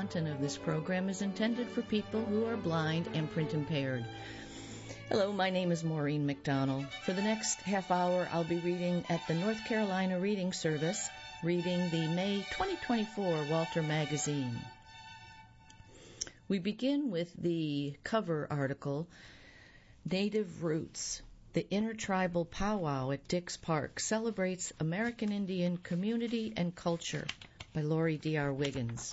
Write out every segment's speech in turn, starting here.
content of this program is intended for people who are blind and print impaired. Hello, my name is Maureen McDonald. For the next half hour, I'll be reading at the North Carolina Reading Service, reading the May 2024 Walter Magazine. We begin with the cover article, Native Roots. The Intertribal Powwow at Dix Park celebrates American Indian community and culture, by Lori D.R. Wiggins.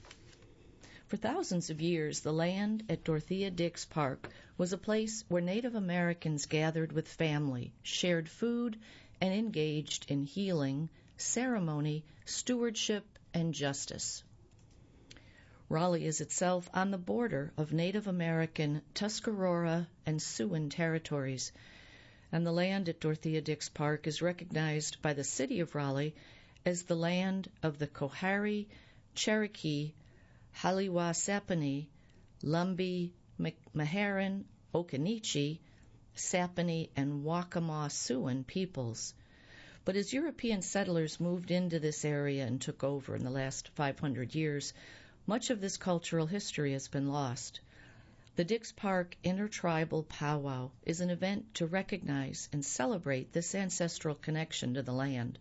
For thousands of years, the land at Dorothea Dix Park was a place where Native Americans gathered with family, shared food, and engaged in healing, ceremony, stewardship, and justice. Raleigh is itself on the border of Native American Tuscarora and Siouan territories, and the land at Dorothea Dix Park is recognized by the city of Raleigh as the land of the Coharie, Cherokee, Haliwa-Saponi, Lumbee, Meherrin, Occaneechi, Saponi, and Waccamaw Siouan peoples. But as European settlers moved into this area and took over in the last 500 years, much of this cultural history has been lost. The Dix Park Intertribal Powwow is an event to recognize and celebrate this ancestral connection to the land.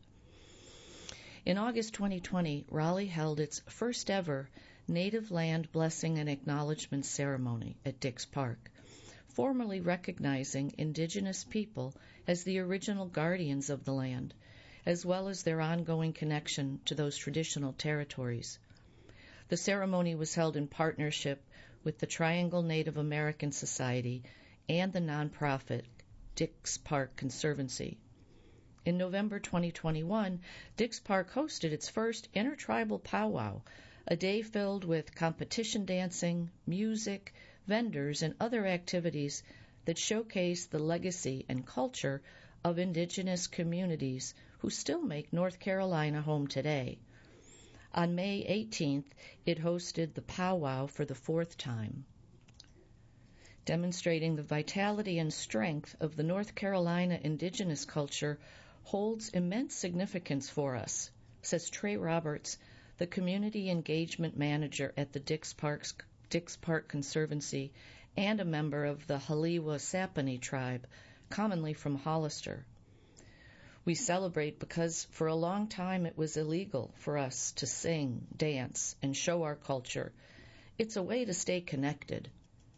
In August 2020, Raleigh held its first ever Native Land Blessing and Acknowledgement Ceremony at Dix Park, formally recognizing Indigenous people as the original guardians of the land, as well as their ongoing connection to those traditional territories. The ceremony was held in partnership with the Triangle Native American Society and the nonprofit Dix Park Conservancy. In November 2021, Dix Park hosted its first Intertribal Powwow, a day filled with competition dancing, music, vendors, and other activities that showcase the legacy and culture of Indigenous communities who still make North Carolina home today. On May 18th, it hosted the powwow for the fourth time. Demonstrating the vitality and strength of the North Carolina Indigenous culture holds immense significance for us, says Trey Roberts, the Community Engagement Manager at the Dix Park Conservancy and a member of the Haliwa-Saponi tribe, commonly from Hollister. We celebrate because for a long time it was illegal for us to sing, dance, and show our culture. It's a way to stay connected.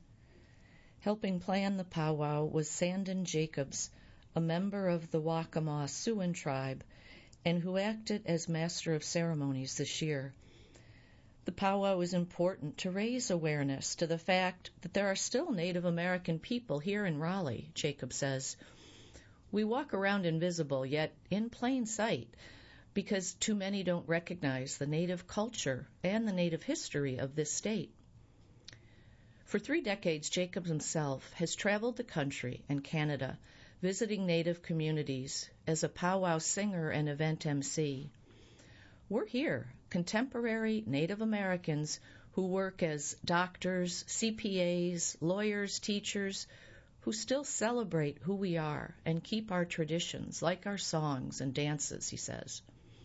Helping plan the powwow was Sandon Jacobs, a member of the Waccamaw Siouan tribe, and who acted as Master of Ceremonies this year. The powwow is important to raise awareness to the fact that there are still Native American people here in Raleigh, Jacob says. We walk around invisible, yet in plain sight, because too many don't recognize the Native culture and the Native history of this state. For 3 decades, Jacob himself has traveled the country and Canada, visiting Native communities as a powwow singer and event MC. We're here, contemporary Native Americans who work as doctors, CPAs, lawyers, teachers, who still celebrate who we are and keep our traditions, like our songs and dances, he says.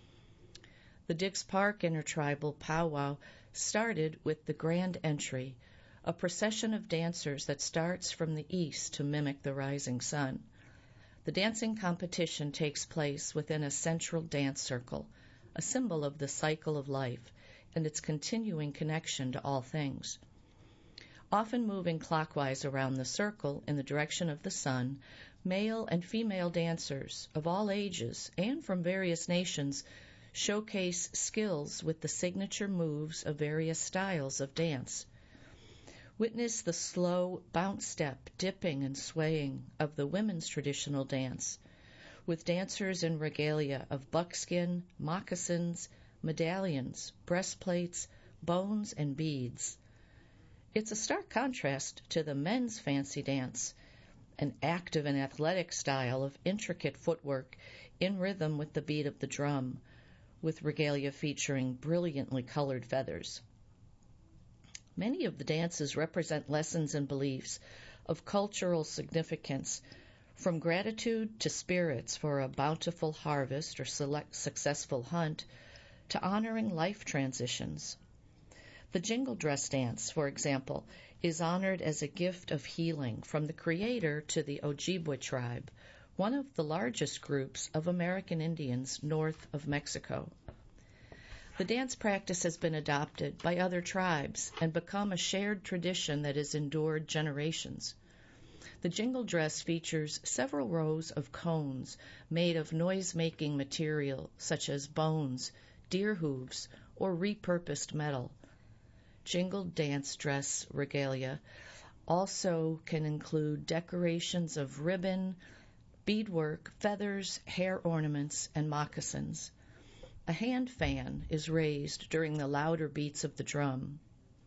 The Dix Park Intertribal Powwow started with the Grand Entry, a procession of dancers that starts from the east to mimic the rising sun. The dancing competition takes place within a central dance circle, a symbol of the cycle of life and its continuing connection to all things. Often moving clockwise around the circle in the direction of the sun, male and female dancers of all ages and from various nations showcase skills with the signature moves of various styles of dance. Witness the slow bounce step, dipping and swaying of the women's traditional dance, with dancers in regalia of buckskin, moccasins, medallions, breastplates, bones, and beads. It's a stark contrast to the men's fancy dance, an active and athletic style of intricate footwork in rhythm with the beat of the drum, with regalia featuring brilliantly colored feathers. Many of the dances represent lessons and beliefs of cultural significance, from gratitude to spirits for a bountiful harvest or successful hunt, to honoring life transitions. The jingle dress dance, for example, is honored as a gift of healing from the creator to the Ojibwe tribe, one of the largest groups of American Indians north of Mexico. The dance practice has been adopted by other tribes and become a shared tradition that has endured generations. The jingle dress features several rows of cones made of noise-making material such as bones, deer hooves, or repurposed metal. Jingle dance dress regalia also can include decorations of ribbon, beadwork, feathers, hair ornaments, and moccasins. A hand fan is raised during the louder beats of the drum.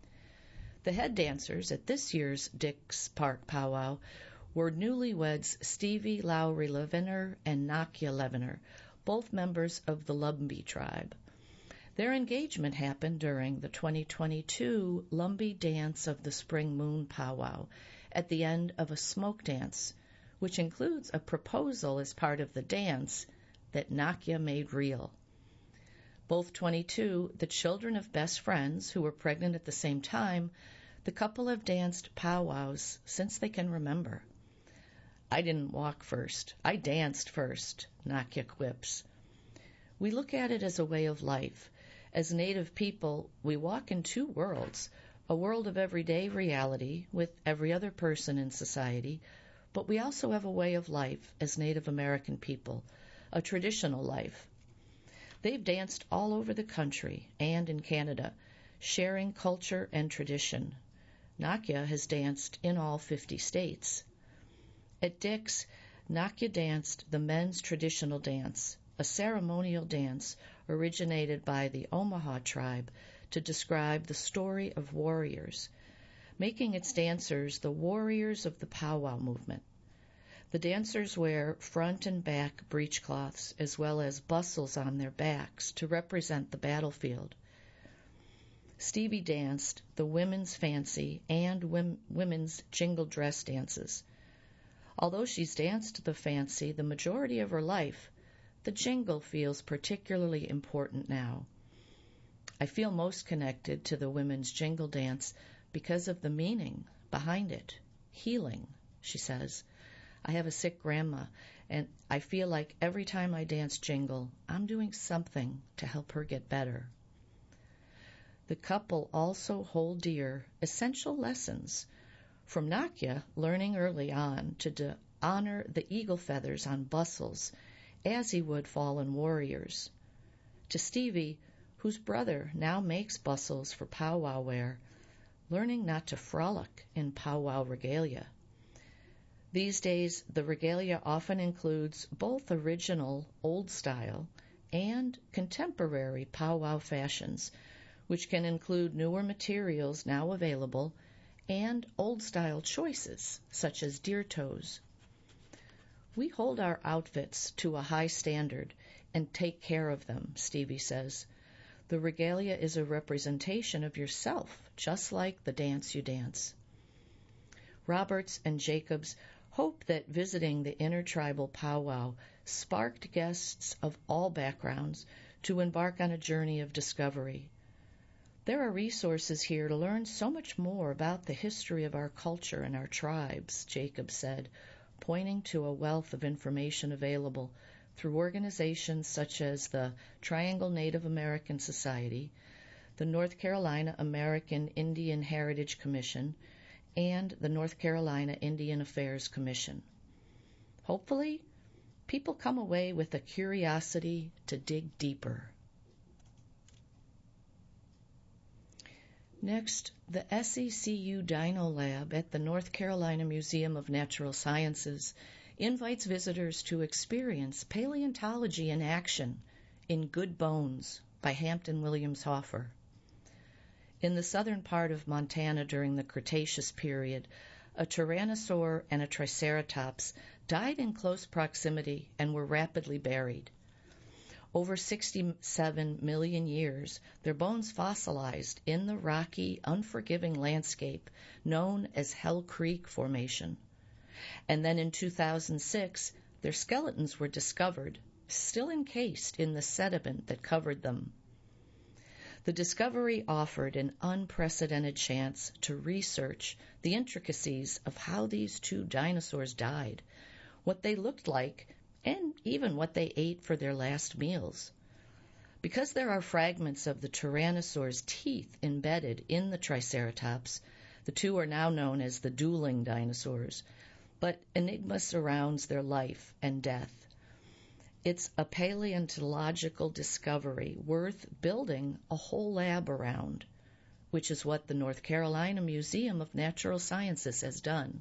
The head dancers at this year's Dix Park powwow were newlyweds Stevie Lowry Levener and Nakia Levener, both members of the Lumbee tribe. Their engagement happened during the 2022 Lumbee Dance of the Spring Moon powwow at the end of a smoke dance, which includes a proposal as part of the dance that Nakia made real. Both 22, the children of best friends who were pregnant at the same time, the couple have danced powwows since they can remember. "I didn't walk first. I danced first," Nakia quips. We look at it as a way of life. As Native people, we walk in two worlds, a world of everyday reality with every other person in society, but we also have a way of life as Native American people, a traditional life. They've danced all over the country and in Canada, sharing culture and tradition. Nakia has danced in all 50 states. At Dix, Nakia danced the men's traditional dance, a ceremonial dance originated by the Omaha tribe to describe the story of warriors, making its dancers the warriors of the powwow movement. The dancers wear front and back breechcloths as well as bustles on their backs to represent the battlefield. Stevie danced the women's fancy and women's jingle dress dances. Although she's danced the fancy the majority of her life, the jingle feels particularly important now. I feel most connected to the women's jingle dance because of the meaning behind it. Healing, she says. I have a sick grandma, and I feel like every time I dance jingle, I'm doing something to help her get better. The couple also hold dear essential lessons. From Nakia, learning early on to honor the eagle feathers on bustles as he would fallen warriors, to Stevie, whose brother now makes bustles for powwow wear, learning not to frolic in powwow regalia. These days, the regalia often includes both original, old-style, and contemporary powwow fashions, which can include newer materials now available and old-style choices, such as deer toes. We hold our outfits to a high standard and take care of them, Stevie says. The regalia is a representation of yourself, just like the dance you dance. Roberts and Jacobs hope that visiting the intertribal powwow sparked guests of all backgrounds to embark on a journey of discovery. There are resources here to learn so much more about the history of our culture and our tribes, Jacobs said, pointing to a wealth of information available through organizations such as the Triangle Native American Society, the North Carolina American Indian Heritage Commission, and the North Carolina Indian Affairs Commission. Hopefully, people come away with a curiosity to dig deeper. Next, the SECU Dino Lab at the North Carolina Museum of Natural Sciences invites visitors to experience paleontology in action in Good Bones by Hampton Williams Hoffer. In the southern part of Montana during the Cretaceous period, a tyrannosaur and a triceratops died in close proximity and were rapidly buried. Over 67 million years, their bones fossilized in the rocky, unforgiving landscape known as Hell Creek Formation. And then in 2006, their skeletons were discovered, still encased in the sediment that covered them. The discovery offered an unprecedented chance to research the intricacies of how these two dinosaurs died, what they looked like, and even what they ate for their last meals. Because there are fragments of the Tyrannosaur's teeth embedded in the Triceratops, the two are now known as the dueling dinosaurs, but enigma surrounds their life and death. It's a paleontological discovery worth building a whole lab around, which is what the North Carolina Museum of Natural Sciences has done.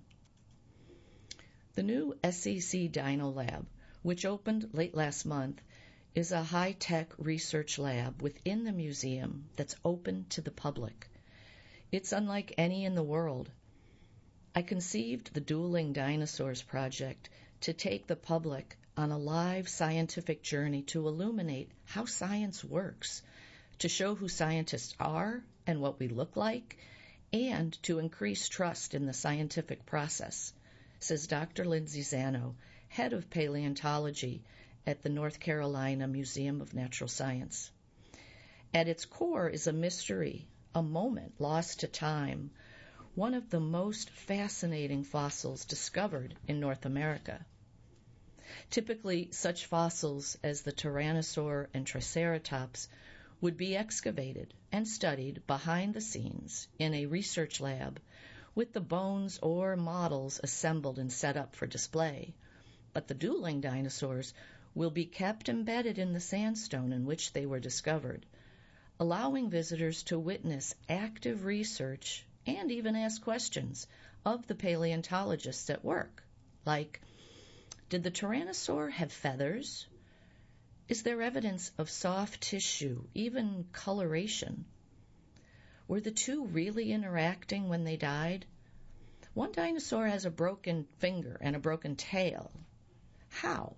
The new SEC Dino Lab, which opened late last month, is a high-tech research lab within the museum that's open to the public. It's unlike any in the world. I conceived the Dueling Dinosaurs project to take the public on a live scientific journey to illuminate how science works, to show who scientists are and what we look like, and to increase trust in the scientific process, says Dr. Lindsay Zano, head of paleontology at the North Carolina Museum of Natural Science. At its core is a mystery, a moment lost to time, one of the most fascinating fossils discovered in North America. Typically, such fossils as the Tyrannosaur and Triceratops would be excavated and studied behind the scenes in a research lab with the bones or models assembled and set up for display. But the dueling dinosaurs will be kept embedded in the sandstone in which they were discovered, allowing visitors to witness active research and even ask questions of the paleontologists at work, like, did the Tyrannosaur have feathers? Is there evidence of soft tissue, even coloration? Were the two really interacting when they died? One dinosaur has a broken finger and a broken tail. How?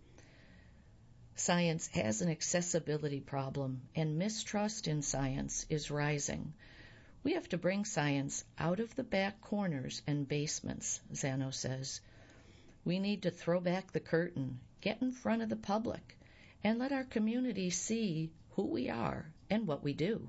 Science has an accessibility problem, and mistrust in science is rising. We have to bring science out of the back corners and basements, Zano says. We need to throw back the curtain, get in front of the public, and let our community see who we are and what we do.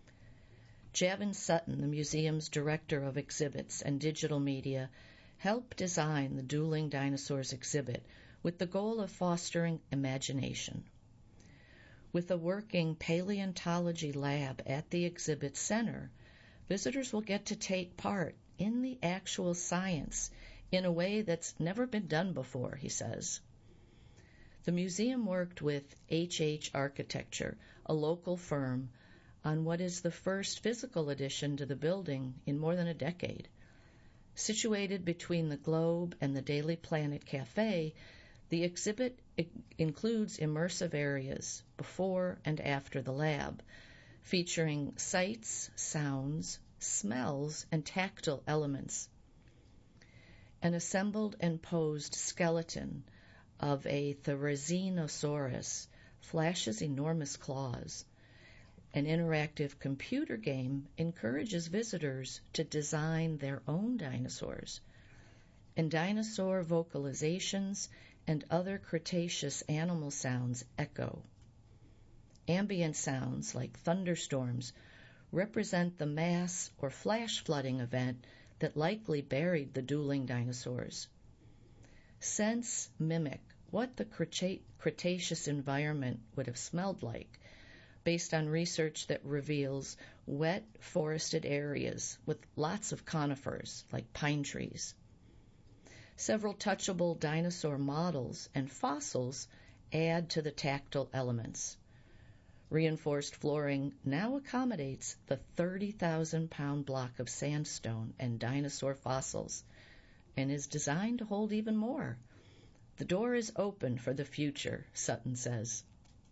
Javin Sutton, the museum's director of exhibits and digital media, helped design the Dueling Dinosaurs exhibit with the goal of fostering imagination. With a working paleontology lab at the exhibit center, visitors will get to take part in the actual science in a way that's never been done before, he says. The museum worked with HH Architecture, a local firm, on what is the first physical addition to the building in more than a decade. Situated between the Globe and the Daily Planet Cafe, the exhibit includes immersive areas before and after the lab, featuring sights, sounds, smells, and tactile elements. An assembled and posed skeleton of a Therizinosaurus flashes enormous claws. An interactive computer game encourages visitors to design their own dinosaurs. And dinosaur vocalizations and other Cretaceous animal sounds echo. Ambient sounds like thunderstorms represent the mass or flash flooding event that likely buried the dueling dinosaurs. Scents mimic what the Cretaceous environment would have smelled like, based on research that reveals wet, forested areas with lots of conifers, like pine trees. Several touchable dinosaur models and fossils add to the tactile elements. Reinforced flooring now accommodates the 30,000-pound block of sandstone and dinosaur fossils, and is designed to hold even more. The door is open for the future, Sutton says.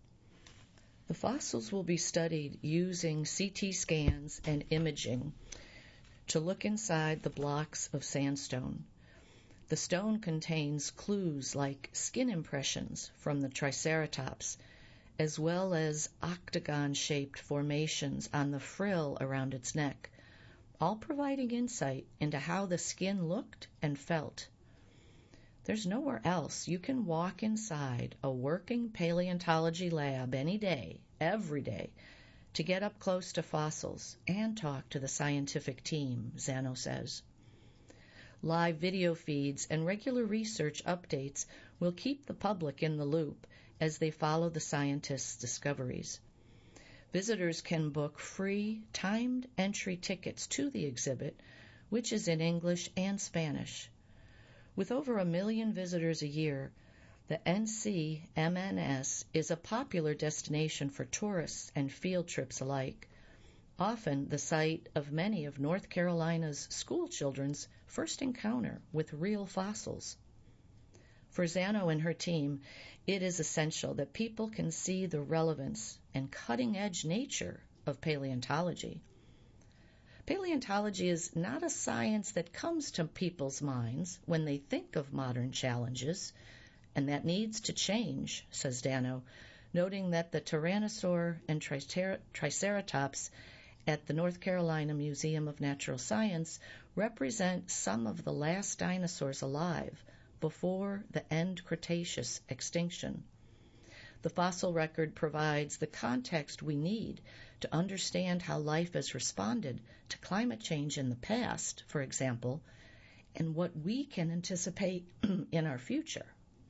The fossils will be studied using CT scans and imaging to look inside the blocks of sandstone. The stone contains clues like skin impressions from the Triceratops, as well as octagon-shaped formations on the frill around its neck, all providing insight into how the skin looked and felt. There's nowhere else you can walk inside a working paleontology lab any day, every day, to get up close to fossils and talk to the scientific team, Zano says. Live video feeds and regular research updates will keep the public in the loop as they follow the scientists' discoveries. Visitors can book free, timed entry tickets to the exhibit, which is in English and Spanish. With over 1 million visitors a year, the NCMNS is a popular destination for tourists and field trips alike, often the site of many of North Carolina's school children's first encounter with real fossils. For Zano and her team, it is essential that people can see the relevance and cutting-edge nature of paleontology. Paleontology is not a science that comes to people's minds when they think of modern challenges, and that needs to change, says Zano, noting that the Tyrannosaur and Triceratops at the North Carolina Museum of Natural Science represent some of the last dinosaurs alive before the end Cretaceous extinction. The fossil record provides the context we need to understand how life has responded to climate change in the past, for example, and what we can anticipate in our future.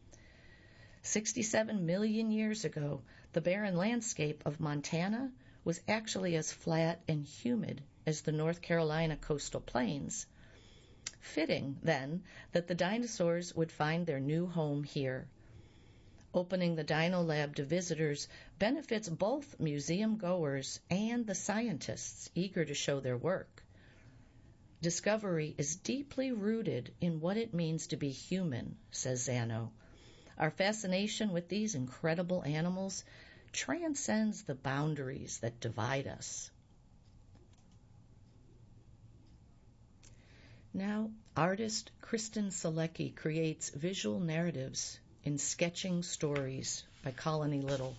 67 million years ago, the barren landscape of Montana was actually as flat and humid as the North Carolina coastal plains. Fitting, then, that the dinosaurs would find their new home here. Opening the Dino Lab to visitors benefits both museum goers and the scientists eager to show their work. Discovery is deeply rooted in what it means to be human, says Zano. Our fascination with these incredible animals transcends the boundaries that divide us. Now, artist Kristen Selecki creates visual narratives in Sketching Stories by Colony Little.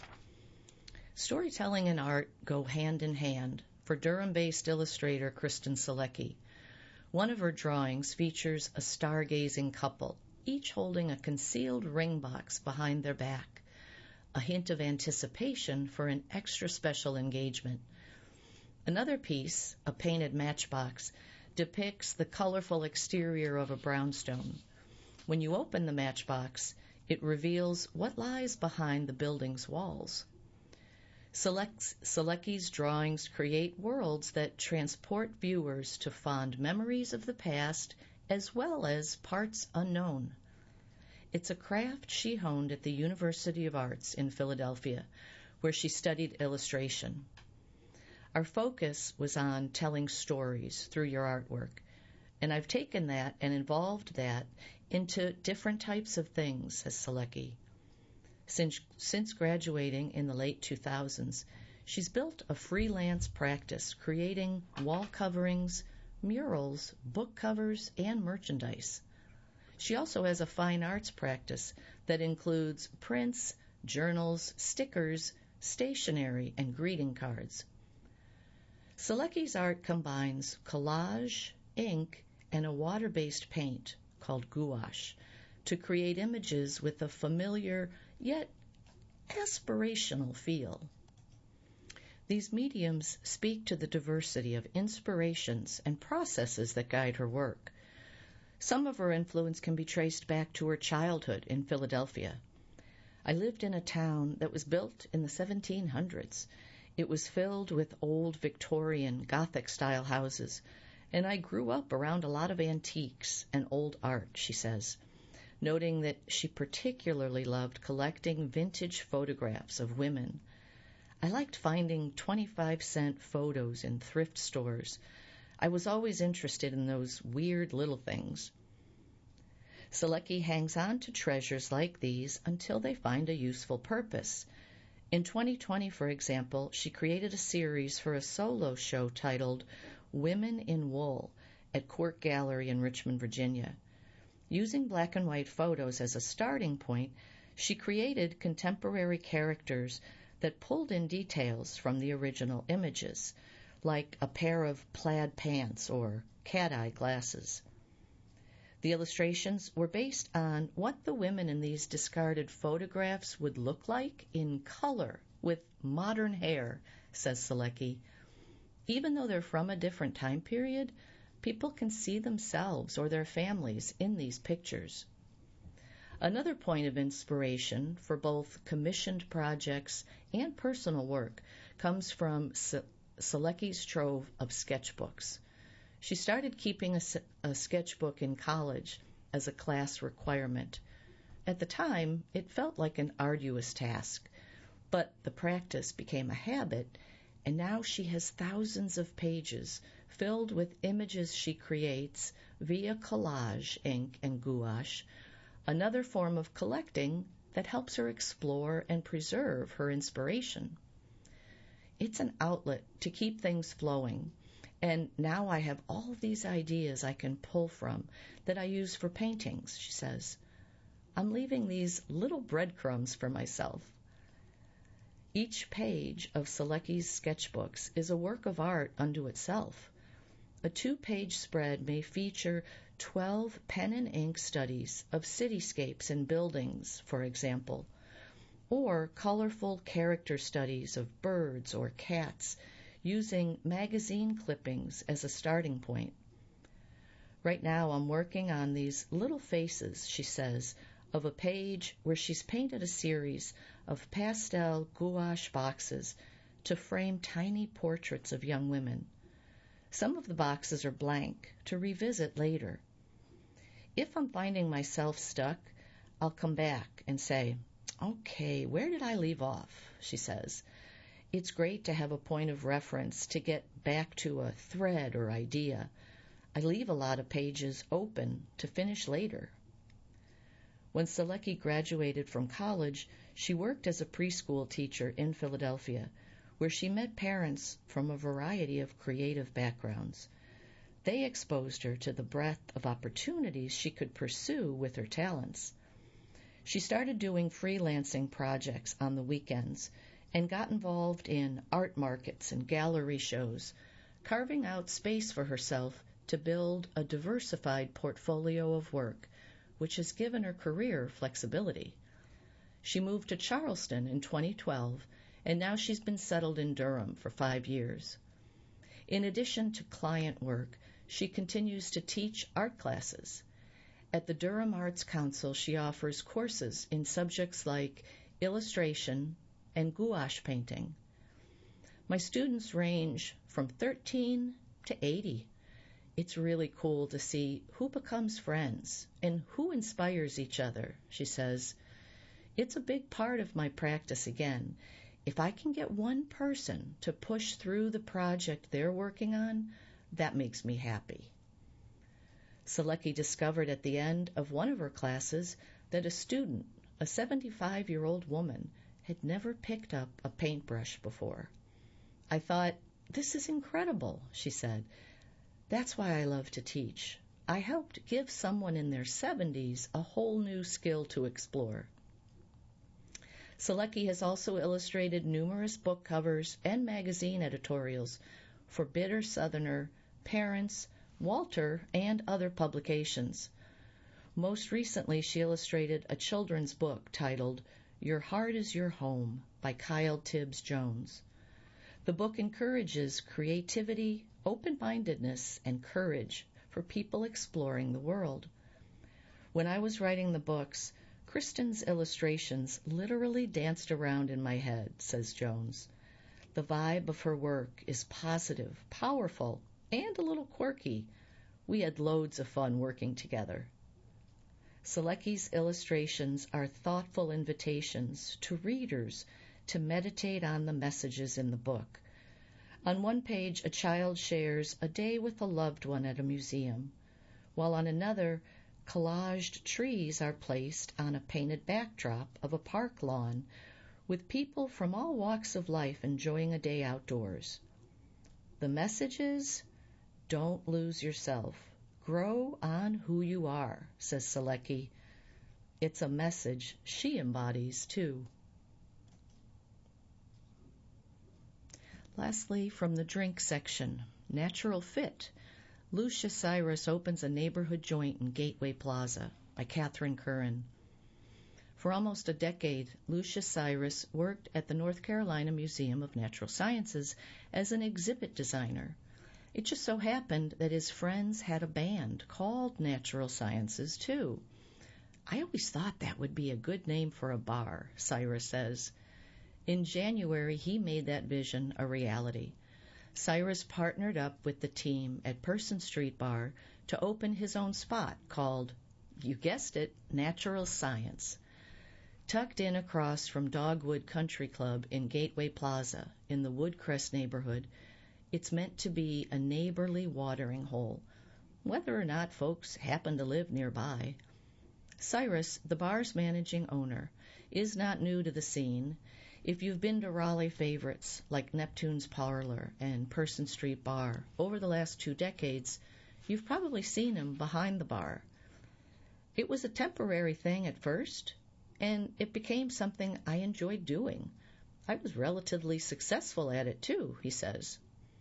Storytelling and art go hand in hand for Durham-based illustrator Kristen Selecki. One of her drawings features a stargazing couple, each holding a concealed ring box behind their back, a hint of anticipation for an extra special engagement. Another piece, a painted matchbox, depicts the colorful exterior of a brownstone. When you open the matchbox, it reveals what lies behind the building's walls. Selecki's drawings create worlds that transport viewers to fond memories of the past as well as parts unknown. It's a craft she honed at the University of Arts in Philadelphia, where she studied illustration. Our focus was on telling stories through your artwork, and I've taken that and evolved that into different types of things, says Selecki. Since graduating in the late 2000s, she's built a freelance practice creating wall coverings, murals, book covers, and merchandise. She also has a fine arts practice that includes prints, journals, stickers, stationery, and greeting cards. Selecki's art combines collage, ink, and a water-based paint called gouache to create images with a familiar yet aspirational feel. These mediums speak to the diversity of inspirations and processes that guide her work. Some of her influence can be traced back to her childhood in Philadelphia. I lived in a town that was built in the 1700s. It was filled with old Victorian Gothic-style houses, and I grew up around a lot of antiques and old art, she says, noting that she particularly loved collecting vintage photographs of women. I liked finding 25-cent photos in thrift stores. I was always interested in those weird little things. Selecki hangs on to treasures like these until they find a useful purpose. In 2020, for example, she created a series for a solo show titled Women in Wool at Quirk Gallery in Richmond, Virginia. Using black and white photos as a starting point, she created contemporary characters that pulled in details from the original images, like a pair of plaid pants or cat-eye glasses. The illustrations were based on what the women in these discarded photographs would look like in color with modern hair says Selecki. Even though they're from a different time period, people can see themselves or their families in these pictures. Another point of inspiration for both commissioned projects and personal work comes from Selecki's trove of sketchbooks. She started keeping a sketchbook in college as a class requirement. At the time, it felt like an arduous task, but the practice became a habit, and now she has thousands of pages filled with images she creates via collage ink and gouache, another form of collecting that helps her explore and preserve her inspiration. It's an outlet to keep things flowing, and now I have all these ideas I can pull from that I use for paintings, she says. I'm leaving these little breadcrumbs for myself. Each page of Selecki's sketchbooks is a work of art unto itself. A 2-page spread may feature 12 pen and ink studies of cityscapes and buildings, for example, or colorful character studies of birds or cats using magazine clippings as a starting point. Right now I'm working on these little faces, she says, of a page where she's painted a series of pastel gouache boxes to frame tiny portraits of young women. Some of the boxes are blank to revisit later. If I'm finding myself stuck, I'll come back and say, okay, where did I leave off? She says. It's great to have a point of reference to get back to a thread or idea. I leave a lot of pages open to finish later. When Selecki graduated from college, she worked as a preschool teacher in Philadelphia, where she met parents from a variety of creative backgrounds. They exposed her to the breadth of opportunities she could pursue with her talents. She started doing freelancing projects on the weekends and got involved in art markets and gallery shows, carving out space for herself to build a diversified portfolio of work, which has given her career flexibility. She moved to Charleston in 2012, and now she's been settled in Durham for 5 years. In addition to client work, she continues to teach art classes. At the Durham Arts Council, she offers courses in subjects like illustration and gouache painting. My students range from 13 to 80. It's really cool to see who becomes friends and who inspires each other, she says. It's a big part of my practice again. If I can get one person to push through the project they're working on, that makes me happy. Selecki discovered at the end of one of her classes that a student, a 75-year-old woman, had never picked up a paintbrush before. I thought, this is incredible, she said. That's why I love to teach. I helped give someone in their 70s a whole new skill to explore. Selecki has also illustrated numerous book covers and magazine editorials for Bitter Southerner, Parents, Walter, and other publications. Most recently, she illustrated a children's book titled Your Heart is Your Home by Kyle Tibbs Jones. The book encourages creativity, open-mindedness, and courage for people exploring the world. When I was writing the books, Kristen's illustrations literally danced around in my head, says Jones. The vibe of her work is positive, powerful, and a little quirky. We had loads of fun working together. Selecki's illustrations are thoughtful invitations to readers to meditate on the messages in the book. On one page, a child shares a day with a loved one at a museum, while on another, collaged trees are placed on a painted backdrop of a park lawn with people from all walks of life enjoying a day outdoors. The message is, don't lose yourself. Grow on who you are, says Selecki. It's a message she embodies, too. Lastly, from the drink section, Natural Fit, Lucia Cyrus opens a neighborhood joint in Gateway Plaza by Catherine Curran. For almost a decade, Lucius Cyrus worked at the North Carolina Museum of Natural Sciences as an exhibit designer. It just so happened that his friends had a band called Natural Sciences, too. I always thought that would be a good name for a bar, Cyrus says. In January, he made that vision a reality. Cyrus partnered up with the team at Person Street Bar to open his own spot called, you guessed it, Natural Science. Tucked in across from Dogwood Country Club in Gateway Plaza in the Woodcrest neighborhood, it's meant to be a neighborly watering hole, whether or not folks happen to live nearby. Cyrus, the bar's managing owner, is not new to the scene. If you've been to Raleigh favorites like Neptune's Parlor and Person Street Bar over the last 2 decades, you've probably seen him behind the bar. It was a temporary thing at first, and it became something I enjoyed doing. I was relatively successful at it too, he says.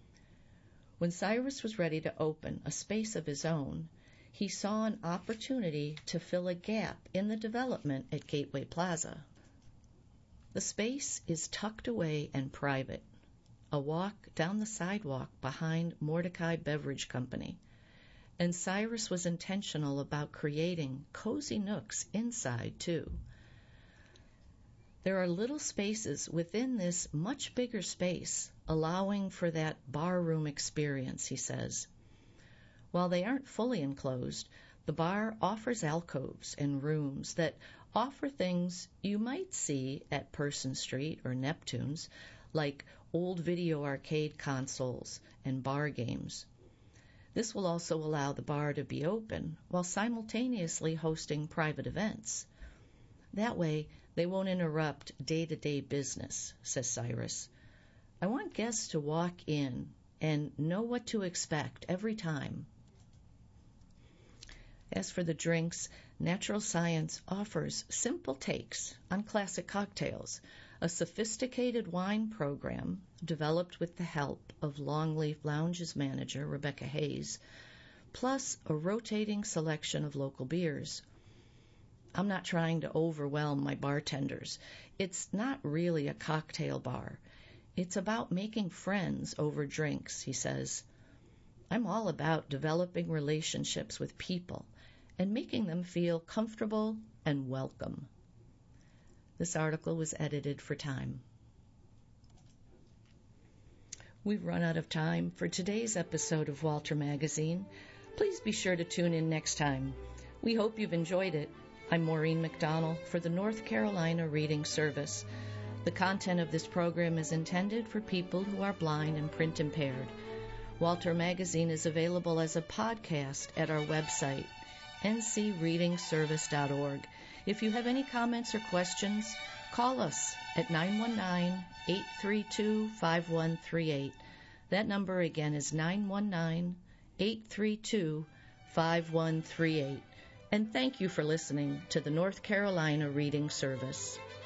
When Cyrus was ready to open a space of his own, he saw an opportunity to fill a gap in the development at Gateway Plaza. The space is tucked away and private, a walk down the sidewalk behind Mordecai Beverage Company, and Cyrus was intentional about creating cozy nooks inside, too. There are little spaces within this much bigger space, allowing for that barroom experience, he says. While they aren't fully enclosed, the bar offers alcoves and rooms that offer things you might see at Person Street or Neptune's, like old video arcade consoles and bar games. This will also allow the bar to be open while simultaneously hosting private events. That way, they won't interrupt day-to-day business, says Cyrus. I want guests to walk in and know what to expect every time. As for the drinks, Natural Science offers simple takes on classic cocktails, a sophisticated wine program developed with the help of Longleaf Lounge's manager, Rebecca Hayes, plus a rotating selection of local beers. I'm not trying to overwhelm my bartenders. It's not really a cocktail bar. It's about making friends over drinks, he says. I'm all about developing relationships with people and making them feel comfortable and welcome. This article was edited for time. We've run out of time for today's episode of Walter Magazine. Please be sure to tune in next time. We hope you've enjoyed it. I'm Maureen McDonald for the North Carolina Reading Service. The content of this program is intended for people who are blind and print impaired. Walter Magazine is available as a podcast at our website, ncreadingservice.org. If you have any comments or questions, call us at 919-832-5138. That number again is 919-832-5138. And thank you for listening to the North Carolina Reading Service.